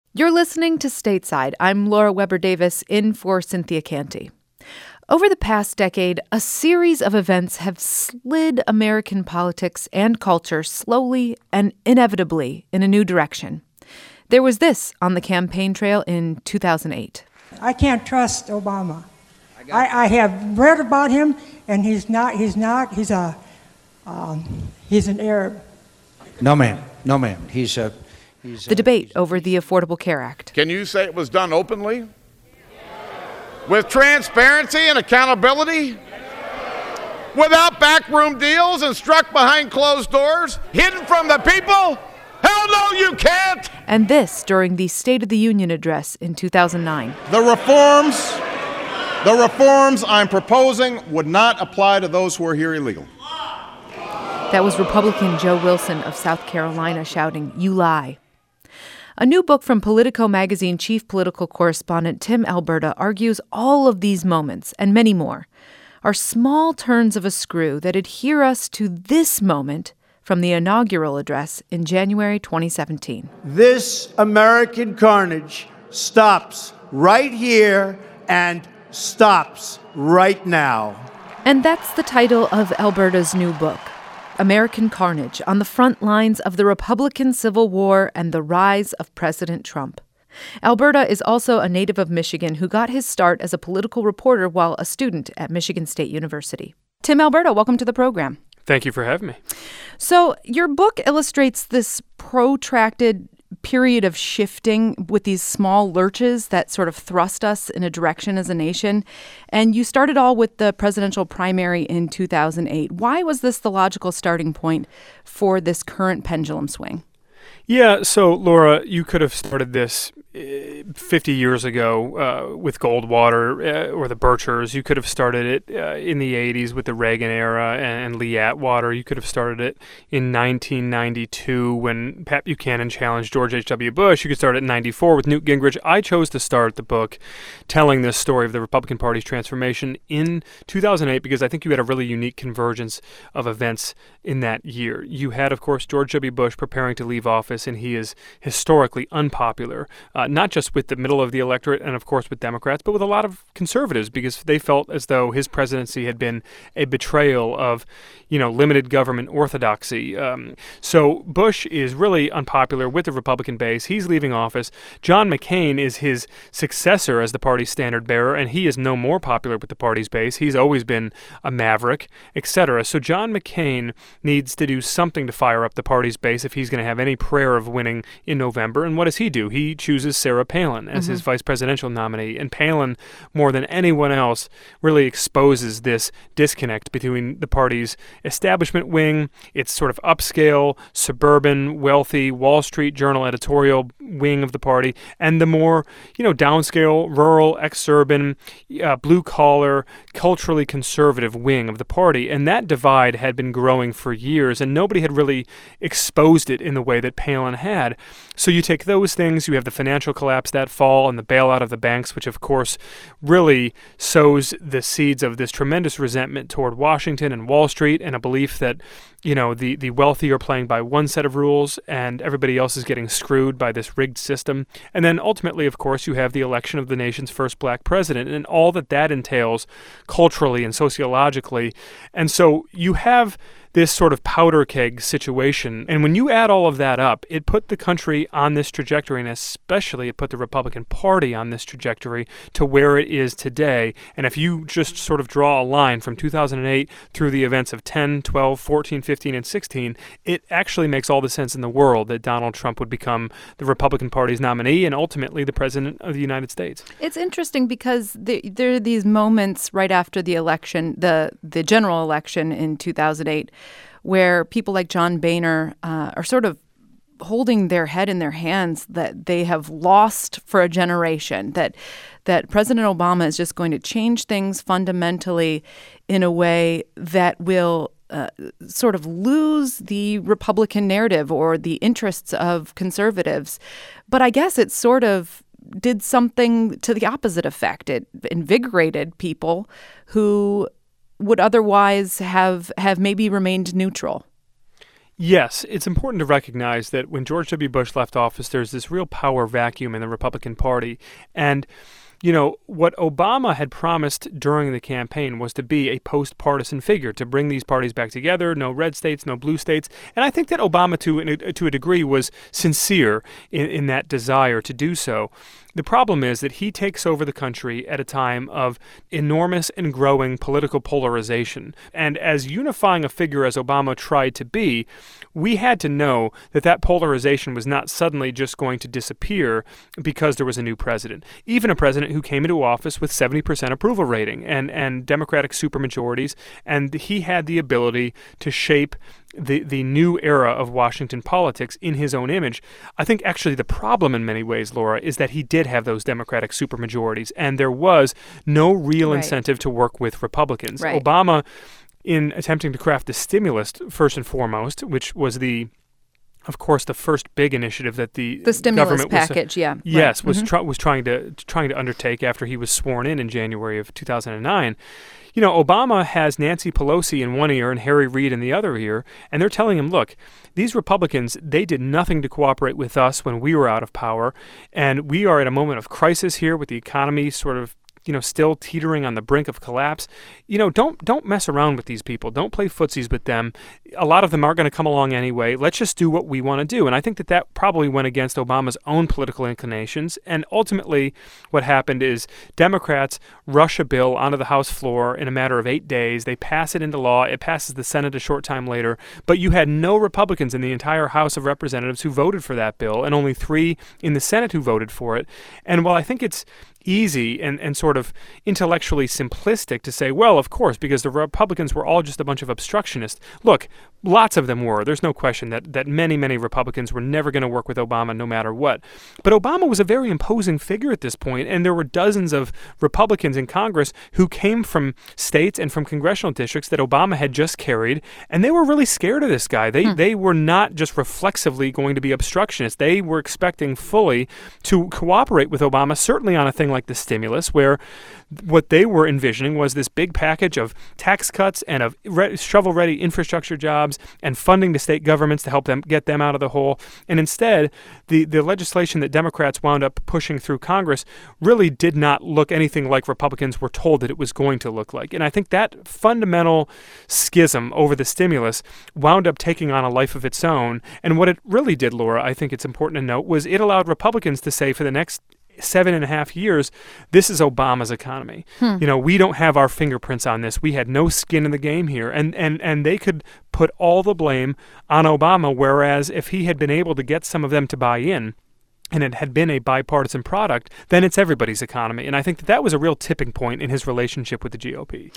You're listening to Stateside. I'm Laura Weber Davis, in for Cynthia Canty. Over the past decade, a series of events have slid American politics and culture slowly and inevitably in a new direction. There was this on the campaign trail in 2008. I can't trust Obama. I have read about him, and he's an Arab. No, ma'am. The debate over the Affordable Care Act. Can you say it was done openly? With transparency and accountability? Without backroom deals and struck behind closed doors? Hidden from the people? Hell no, you can't! And this during the State of the Union address in 2009. The reforms I'm proposing would not apply to those who are here illegal. That was Republican Joe Wilson of South Carolina shouting, "You lie." A new book from Politico magazine chief political correspondent Tim Alberta argues all of these moments, and many more, are small turns of a screw that adhere us to this moment from the inaugural address in January 2017. This American carnage stops right here and stops right now. And that's the title of Alberta's new book, American Carnage, on the front lines of the Republican Civil War and the rise of President Trump. Alberta is also a native of Michigan who got his start as a political reporter while a student at Michigan State University. Tim Alberta, welcome to the program. Thank you for having me. So your book illustrates this protracted period of shifting with these small lurches that sort of thrust us in a direction as a nation. And you started all with the presidential primary in 2008. Why was this the logical starting point for this current pendulum swing? Yeah, so Laura, you could have started this 50 years ago with Goldwater or the Birchers. You could have started it in the 80s with the Reagan era and Lee Atwater. You could have started it in 1992 when Pat Buchanan challenged George H.W. Bush. You could start it in 94 with Newt Gingrich. I chose to start the book telling this story of the Republican Party's transformation in 2008 because I think you had a really unique convergence of events in that year. You had, of course, George W. Bush preparing to leave office, and he is historically unpopular, not just with the middle of the electorate and, of course, with Democrats, but with a lot of conservatives because they felt as though his presidency had been a betrayal of, limited government orthodoxy. So Bush is really unpopular with the Republican base. He's leaving office. John McCain is his successor as the party's standard bearer, and he is no more popular with the party's base. He's always been a maverick, etc. So John McCain needs to do something to fire up the party's base if he's going to have any prayer of winning in November. And what does he do? He chooses Sarah Palin as his vice presidential nominee. And Palin, more than anyone else, really exposes this disconnect between the party's establishment wing, its sort of upscale, suburban, wealthy, Wall Street Journal editorial wing of the party, and the more, downscale, rural, exurban, blue-collar, culturally conservative wing of the party. And that divide had been growing for years, and nobody had really exposed it in the way that Palin had. So you take those things, you have the financial collapse that fall and the bailout of the banks, which of course really sows the seeds of this tremendous resentment toward Washington and Wall Street and a belief that, the wealthy are playing by one set of rules and everybody else is getting screwed by this rigged system. And then ultimately, of course, you have the election of the nation's first black president and all that entails culturally and sociologically. And so you have this sort of powder keg situation. And when you add all of that up, it put the country on this trajectory, and especially it put the Republican Party on this trajectory to where it is today. And if you just sort of draw a line from 2008 through the events of 10, 12, 14, 15, and 16, it actually makes all the sense in the world that Donald Trump would become the Republican Party's nominee and ultimately the president of the United States. It's interesting because there are these moments right after the election, the general election in 2008, where people like John Boehner are sort of holding their head in their hands that they have lost for a generation, that President Obama is just going to change things fundamentally in a way that will sort of lose the Republican narrative or the interests of conservatives. But I guess it sort of did something to the opposite effect. It invigorated people who would otherwise have maybe remained neutral. Yes, it's important to recognize that when George W. Bush left office, there's this real power vacuum in the Republican Party. And what Obama had promised during the campaign was to be a post-partisan figure, to bring these parties back together, no red states, no blue states. And I think that Obama, to a degree, was sincere in that desire to do so. The problem is that he takes over the country at a time of enormous and growing political polarization. And as unifying a figure as Obama tried to be, we had to know that polarization was not suddenly just going to disappear because there was a new president. Even a president who came into office with 70% approval rating and Democratic supermajorities, and he had the ability to shape the new era of Washington politics in his own image. I think actually the problem in many ways, Laura, is that he did have those Democratic supermajorities, and there was no real incentive to work with Republicans. Right. Obama, in attempting to craft the stimulus, first and foremost, which was of course, the first big initiative that the stimulus government package, was trying to undertake after he was sworn in January of 2009. Obama has Nancy Pelosi in one ear and Harry Reid in the other ear, and they're telling him, look, these Republicans, they did nothing to cooperate with us when we were out of power, and we are at a moment of crisis here with the economy sort of still teetering on the brink of collapse. Don't mess around with these people. Don't play footsies with them. A lot of them aren't going to come along anyway. Let's just do what we want to do. And I think that probably went against Obama's own political inclinations. And ultimately, what happened is Democrats rush a bill onto the House floor in a matter of 8 days. They pass it into law. It passes the Senate a short time later. But you had no Republicans in the entire House of Representatives who voted for that bill, and only 3 in the Senate who voted for it. And while I think it's easy and sort of intellectually simplistic to say, well, of course, because the Republicans were all just a bunch of obstructionists. Look, lots of them were. There's no question that many, many Republicans were never going to work with Obama no matter what. But Obama was a very imposing figure at this point, and there were dozens of Republicans in Congress who came from states and from congressional districts that Obama had just carried, and they were really scared of this guy. They were not just reflexively going to be obstructionists. They were expecting fully to cooperate with Obama, certainly on a thing like the stimulus, where what they were envisioning was this big package of tax cuts and of shovel-ready infrastructure jobs and funding to state governments to help them get them out of the hole. And instead, the legislation that Democrats wound up pushing through Congress really did not look anything like Republicans were told that it was going to look like. And I think that fundamental schism over the stimulus wound up taking on a life of its own. And what it really did, Laura, I think it's important to note, was it allowed Republicans to say for the next 7.5 years, this is Obama's economy. We don't have our fingerprints on this. We had no skin in the game here. And they could put all the blame on Obama, whereas if he had been able to get some of them to buy in, and it had been a bipartisan product, then it's everybody's economy. And I think that was a real tipping point in his relationship with the GOP.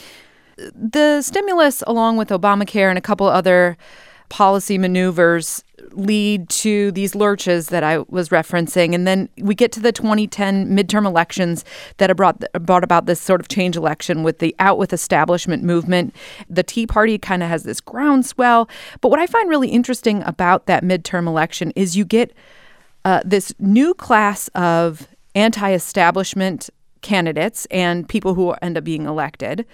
The stimulus, along with Obamacare and a couple other policy maneuvers, lead to these lurches that I was referencing. And then we get to the 2010 midterm elections that have brought about this sort of change election with the out with establishment movement. The Tea Party kind of has this groundswell. But what I find really interesting about that midterm election is you get this new class of anti-establishment candidates and people who end up being elected.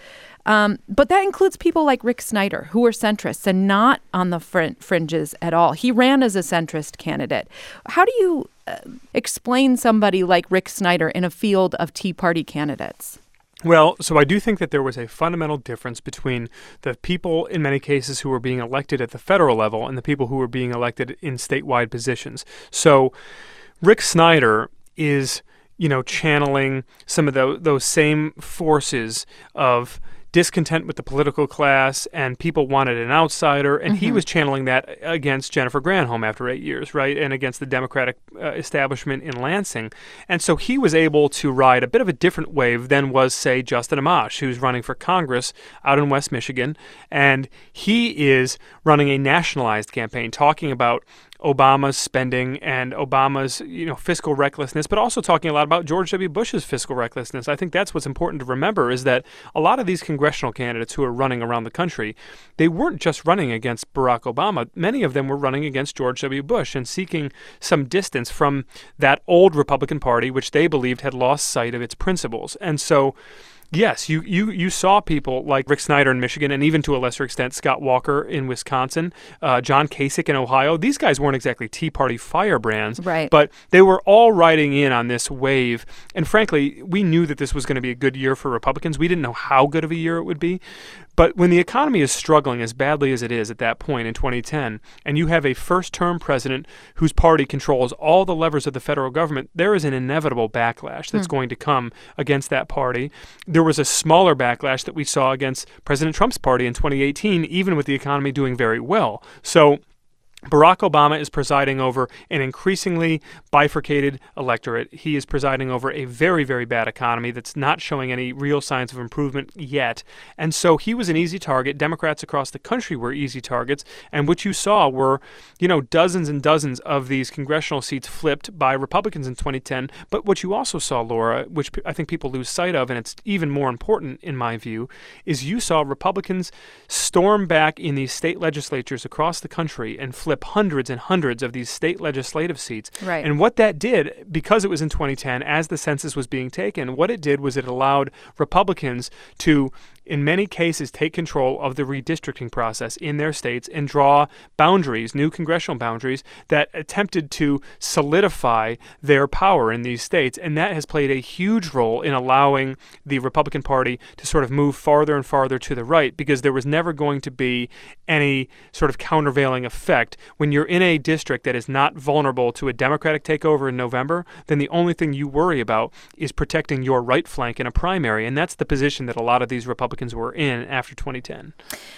But that includes people like Rick Snyder, who are centrists and not on the fringes at all. He ran as a centrist candidate. How do you explain somebody like Rick Snyder in a field of Tea Party candidates? Well, so I do think that there was a fundamental difference between the people, in many cases, who were being elected at the federal level and the people who were being elected in statewide positions. So Rick Snyder is, channeling some of those same forces of discontent with the political class, and people wanted an outsider, and he was channeling that against Jennifer Granholm after 8 years, right, and against the Democratic establishment in Lansing. And so he was able to ride a bit of a different wave than was, say, Justin Amash, who's running for Congress out in West Michigan, and he is running a nationalized campaign, talking about Obama's spending and Obama's, fiscal recklessness, but also talking a lot about George W. Bush's fiscal recklessness. I think that's what's important to remember, is that a lot of these congressional candidates who are running around the country, they weren't just running against Barack Obama. Many of them were running against George W. Bush and seeking some distance from that old Republican Party, which they believed had lost sight of its principles. And so Yes, you saw people like Rick Snyder in Michigan, and even to a lesser extent Scott Walker in Wisconsin, John Kasich in Ohio. These guys weren't exactly Tea Party firebrands, right, but they were all riding in on this wave. And frankly, we knew that this was going to be a good year for Republicans. We didn't know how good of a year it would be. But when the economy is struggling as badly as it is at that point in 2010, and you have a first-term president whose party controls all the levers of the federal government, there is an inevitable backlash that's going to come against that party. There was a smaller backlash that we saw against President Trump's party in 2018, even with the economy doing very well. So Barack Obama is presiding over an increasingly bifurcated electorate. He is presiding over a very, very bad economy that's not showing any real signs of improvement yet. And so he was an easy target. Democrats across the country were easy targets. And what you saw were, dozens and dozens of these congressional seats flipped by Republicans in 2010. But what you also saw, Laura, which I think people lose sight of, and it's even more important in my view, is you saw Republicans storm back in these state legislatures across the country and flip hundreds and hundreds of these state legislative seats. Right. And what that did, because it was in 2010, as the census was being taken, what it did was it allowed Republicans to, in many cases, take control of the redistricting process in their states and draw boundaries, new congressional boundaries, that attempted to solidify their power in these states. And that has played a huge role in allowing the Republican Party to sort of move farther and farther to the right, because there was never going to be any sort of countervailing effect. When you're in a district that is not vulnerable to a Democratic takeover in November, then the only thing you worry about is protecting your right flank in a primary. And that's the position that a lot of these Republicans were in after 2010.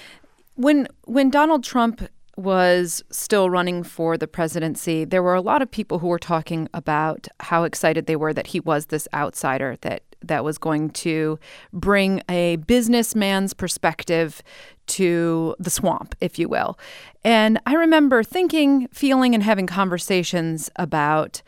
When Donald Trump was still running for the presidency, there were a lot of people who were talking about how excited they were that he was this outsider that was going to bring a businessman's perspective to the swamp, if you will. And I remember thinking, feeling, and having conversations about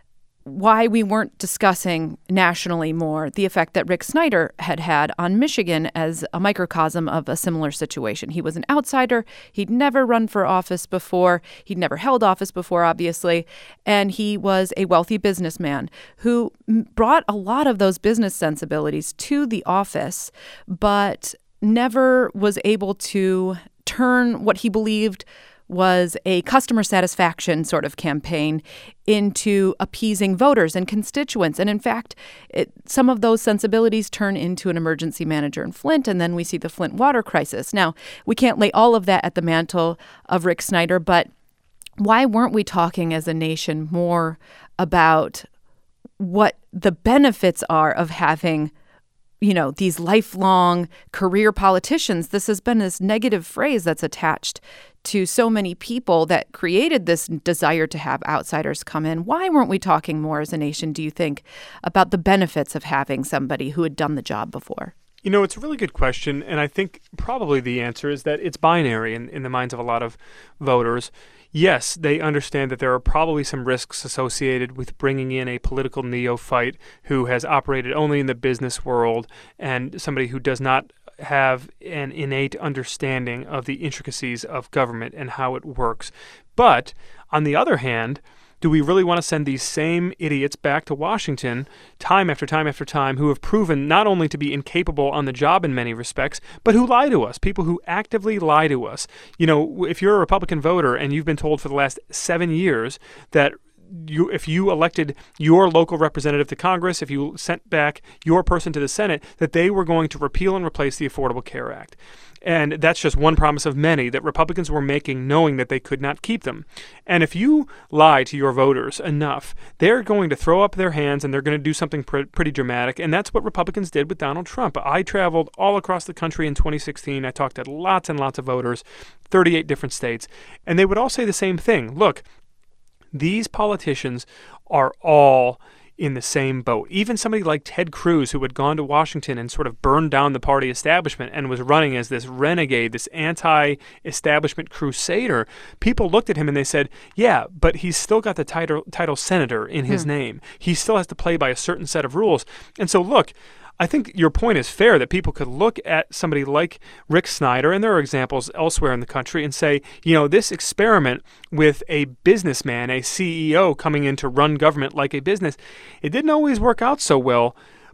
why we weren't discussing nationally more the effect that Rick Snyder had on Michigan as a microcosm of a similar situation. He was an outsider. He'd never run for office before. He'd never held office before, obviously. And he was a wealthy businessman who brought a lot of those business sensibilities to the office, but never was able to turn what he believed was a customer satisfaction sort of campaign into appeasing voters and constituents. And in fact, some of those sensibilities turn into an emergency manager in Flint, and then we see the Flint water crisis. Now, we can't lay all of that at the mantle of Rick Snyder, but why weren't we talking as a nation more about what the benefits are of having these lifelong career politicians? This has been this negative phrase that's attached to so many people that created this desire to have outsiders come in. Why weren't we talking more as a nation, do you think, about the benefits of having somebody who had done the job before? It's a really good question, and I think probably the answer is that it's binary in the minds of a lot of voters. Yes, they understand that there are probably some risks associated with bringing in a political neophyte who has operated only in the business world and somebody who does not have an innate understanding of the intricacies of government and how it works. But on the other hand, do we really want to send these same idiots back to Washington time after time after time who have proven not only to be incapable on the job in many respects, but who lie to us, people who actively lie to us? If you're a Republican voter and you've been told for the last 7 years that if you elected your local representative to Congress, if you sent back your person to the Senate, that they were going to repeal and replace the Affordable Care Act. And that's just one promise of many that Republicans were making, knowing that they could not keep them. And if you lie to your voters enough, they're going to throw up their hands and they're going to do something pretty dramatic. And that's what Republicans did with Donald Trump. I traveled all across the country in 2016. I talked to lots and lots of voters, 38 different states, and they would all say the same thing. Look, these politicians are all in the same boat. Even somebody like Ted Cruz, who had gone to Washington and sort of burned down the party establishment and was running as this renegade, this anti-establishment crusader, people looked at him and they said, yeah, but he's still got the title senator in his name. He still has to play by a certain set of rules. And so look, I think your point is fair that people could look at somebody like Rick Snyder, and there are examples elsewhere in the country, and say, this experiment with a businessman, a CEO coming in to run government like a business, it didn't always work out so well.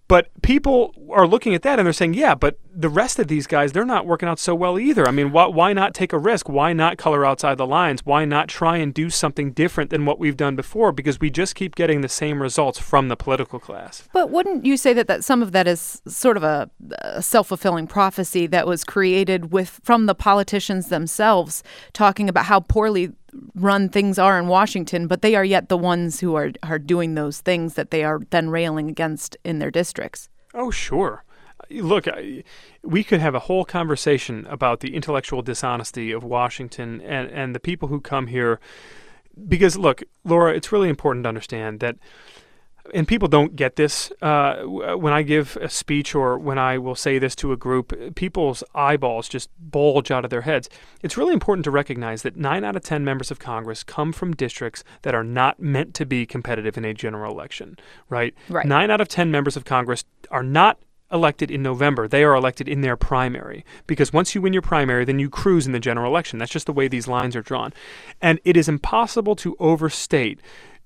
But people are looking at that and they're saying, yeah, but the rest of these guys, they're not working out so well either. I mean, why not take a risk? Why not color outside the lines? Why not try and do something different than what we've done before? Because we just keep getting the same results from the political class. But wouldn't you say that some of that is sort of a self-fulfilling prophecy that was created from the politicians themselves, talking about how poorly run things are in Washington, but they are yet the ones who are doing those things that they are then railing against in their districts? Oh, sure. Look, we could have a whole conversation about the intellectual dishonesty of Washington and the people who come here. Because, look, Laura, it's really important to understand that, and people don't get this, when I give a speech or when I will say this to a group, people's eyeballs just bulge out of their heads. It's really important to recognize that 9 out of 10 members of Congress come from districts that are not meant to be competitive in a general election, right? 9 out of 10 members of Congress are not elected in November. They are elected in their primary, because once you win your primary, then you cruise in the general election. That's just the way these lines are drawn. And it is impossible to overstate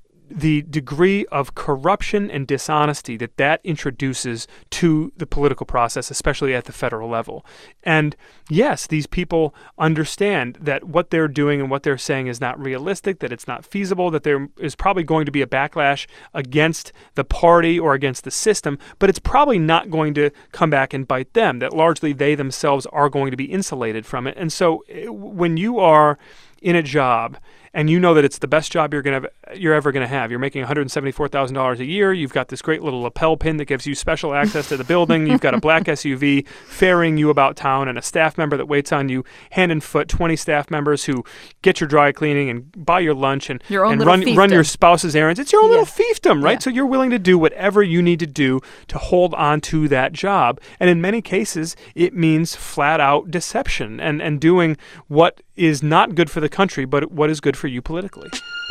the degree of corruption and dishonesty that introduces to the political process, especially at the federal level. And yes, these people understand that what they're doing and what they're saying is not realistic, that it's not feasible, that there is probably going to be a backlash against the party or against the system, but it's probably not going to come back and bite them, that largely they themselves are going to be insulated from it. And so when you are in a job and you know that it's the best job you're ever going to have. You're making $174,000 a year. You've got this great little lapel pin that gives you special access to the building. You've got a black SUV ferrying you about town and a staff member that waits on you hand and foot, 20 staff members who get your dry cleaning and buy your lunch and run your spouse's errands. It's your own little fiefdom, right? Yeah. So you're willing to do whatever you need to do to hold on to that job. And in many cases, it means flat out deception and doing what is not good for the country, but what is good for you politically.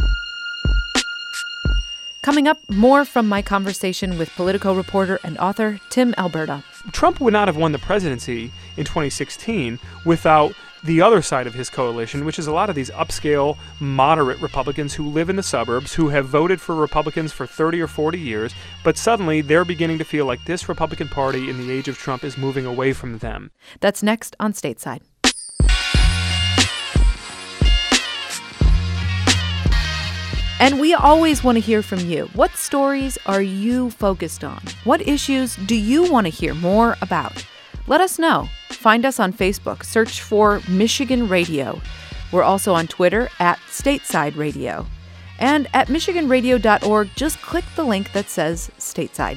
Coming up, more from my conversation with Politico reporter and author Tim Alberta. Trump would not have won the presidency in 2016 without the other side of his coalition, which is a lot of these upscale, moderate Republicans who live in the suburbs, who have voted for Republicans for 30 or 40 years, but suddenly they're beginning to feel like this Republican Party in the age of Trump is moving away from them. That's next on Stateside. And we always want to hear from you. What stories are you focused on? What issues do you want to hear more about? Let us know. Find us on Facebook. Search for Michigan Radio. We're also on Twitter at Stateside Radio. And at michiganradio.org, just click the link that says Stateside.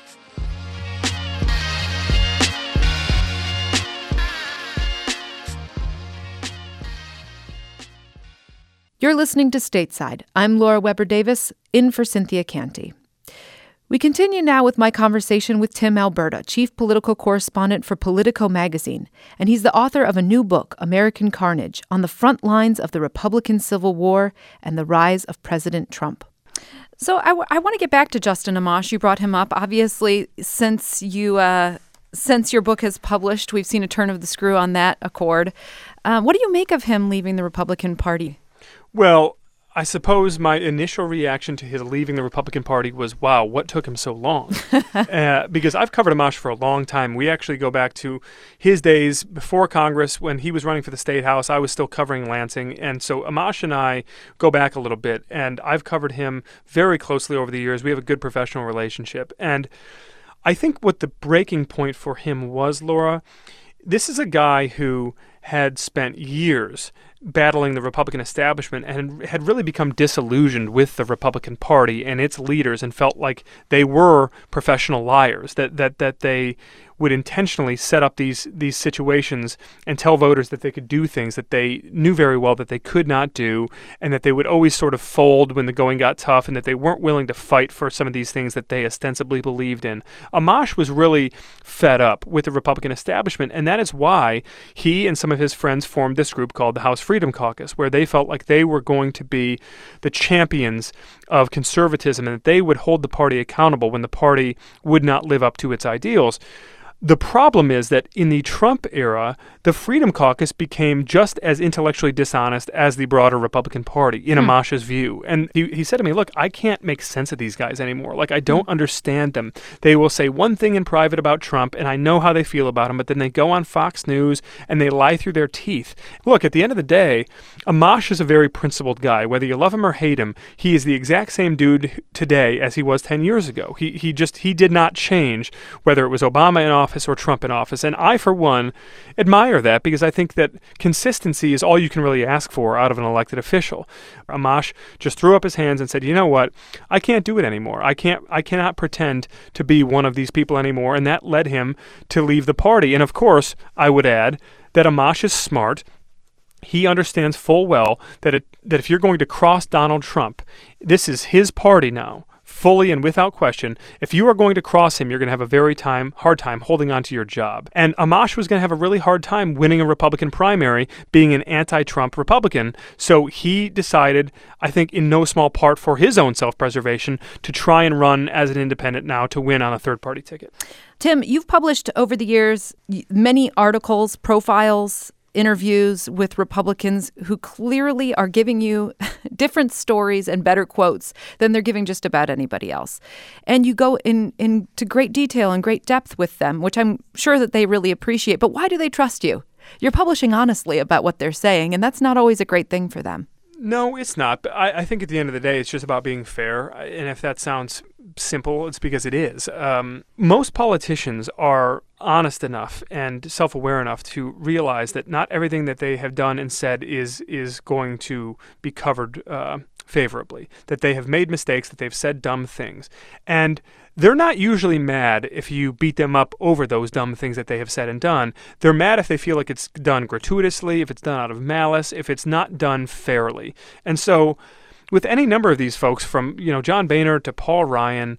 You're listening to Stateside. I'm Laura Weber Davis, in for Cynthia Canty. We continue now with my conversation with Tim Alberta, chief political correspondent for Politico magazine, and he's the author of a new book, American Carnage, on the front lines of the Republican Civil War and the rise of President Trump. So I want to get back to Justin Amash. You brought him up. Obviously, since your book has published, we've seen a turn of the screw on that accord. What do you make of him leaving the Republican Party? Well, I suppose my initial reaction to his leaving the Republican Party was, wow, what took him so long? Because I've covered Amash for a long time. We actually go back to his days before Congress when he was running for the State House. I was still covering Lansing. And so Amash and I go back a little bit, and I've covered him very closely over the years. We have a good professional relationship. And I think what the breaking point for him was, Laura, this is a guy who had spent years battling the Republican establishment and had really become disillusioned with the Republican Party and its leaders and felt like they were professional liars, that they would intentionally set up these situations and tell voters that they could do things that they knew very well that they could not do, and that they would always sort of fold when the going got tough, and that they weren't willing to fight for some of these things that they ostensibly believed in. Amash was really fed up with the Republican establishment, and that is why he and some of his friends formed this group called the House Freedom Caucus, where they felt like they were going to be the champions of conservatism and that they would hold the party accountable when the party would not live up to its ideals. The problem is that in the Trump era, the Freedom Caucus became just as intellectually dishonest as the broader Republican Party, in Amash's view. And he said to me, look, I can't make sense of these guys anymore. Like, I don't understand them. They will say one thing in private about Trump, and I know how they feel about him, but then they go on Fox News and they lie through their teeth. Look, at the end of the day, Amash is a very principled guy. Whether you love him or hate him, he is the exact same dude today as he was 10 years ago. He did not change, whether it was Obama in office or Trump in office. And I, for one, admire that, because I think that consistency is all you can really ask for out of an elected official. Amash just threw up his hands and said, you know what, I can't do it anymore. I cannot pretend to be one of these people anymore. And that led him to leave the party. And of course, I would add that Amash is smart. He understands full well that if you're going to cross Donald Trump, this is his party now, fully and without question. If you are going to cross him, you're going to have a very hard time holding on to your job. And Amash was going to have a really hard time winning a Republican primary, being an anti-Trump Republican. So he decided, I think in no small part for his own self-preservation, to try and run as an independent now to win on a third-party ticket. Tim, you've published over the years many articles, profiles, interviews with Republicans who clearly are giving you different stories and better quotes than they're giving just about anybody else. And you go into great detail and great depth with them, which I'm sure that they really appreciate. But why do they trust you? You're publishing honestly about what they're saying, and that's not always a great thing for them. No, it's not. But I think at the end of the day, it's just about being fair. And if that sounds simple, it's because it is. Most politicians are honest enough and self-aware enough to realize that not everything that they have done and said is going to be covered favorably, that they have made mistakes, that they've said dumb things. And they're not usually mad if you beat them up over those dumb things that they have said and done. They're mad if they feel like it's done gratuitously, if it's done out of malice, if it's not done fairly. And so with any number of these folks, from John Boehner to Paul Ryan,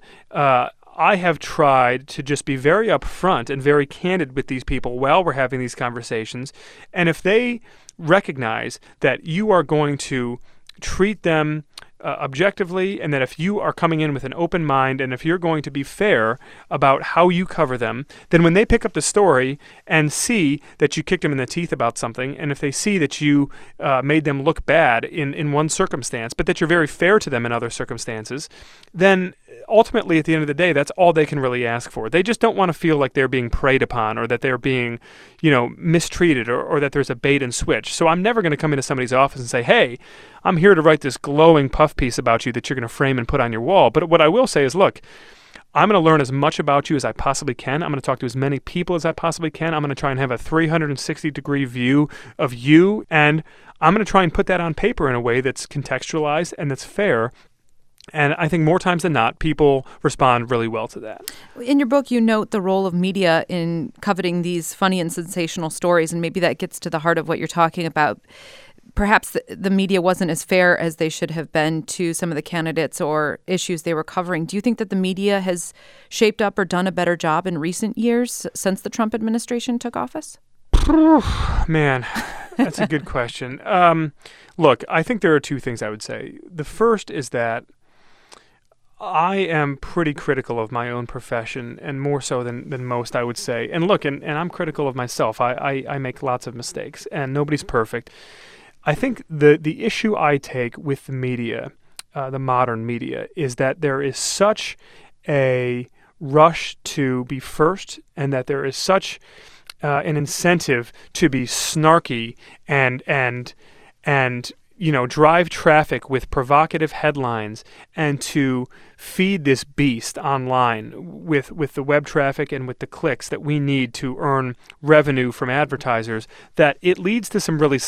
I have tried to just be very upfront and very candid with these people while we're having these conversations. And if they recognize that you are going to treat them objectively, and that if you are coming in with an open mind and if you're going to be fair about how you cover them, then when they pick up the story and see that you kicked them in the teeth about something, and if they see that you made them look bad in one circumstance, but that you're very fair to them in other circumstances, then ultimately at the end of the day, that's all they can really ask for. They just don't want to feel like they're being preyed upon, or that they're being, mistreated, or that there's a bait and switch. So I'm never going to come into somebody's office and say, hey, I'm here to write this glowing puff piece about you that you're going to frame and put on your wall. But what I will say is, look, I'm going to learn as much about you as I possibly can. I'm going to talk to as many people as I possibly can. I'm going to try and have a 360-degree view of you, and I'm going to try and put that on paper in a way that's contextualized and that's fair. And I think more times than not, people respond really well to that. In your book, you note the role of media in coveting these funny and sensational stories, and maybe that gets to the heart of what you're talking about. Perhaps the media wasn't as fair as they should have been to some of the candidates or issues they were covering. Do you think that the media has shaped up or done a better job in recent years since the Trump administration took office? Man, that's a good question. Look, I think there are two things I would say. The first is that I am pretty critical of my own profession, and more so than most, I would say. And look, and I'm critical of myself. I make lots of mistakes, and nobody's perfect. I think the issue I take with the media, the modern media, is that there is such a rush to be first, and that there is such an incentive to be snarky and drive traffic with provocative headlines, and to feed this beast online with the web traffic and with the clicks that we need to earn revenue from advertisers, that it leads to some really